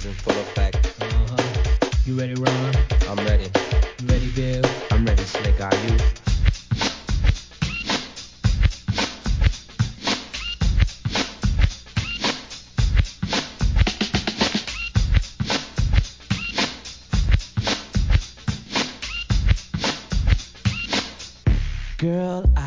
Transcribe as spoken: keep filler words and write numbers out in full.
in full effect. Uh-huh. You ready, Ron? I'm ready. You ready, Bill? I'm ready, Slick. Are you? Girl,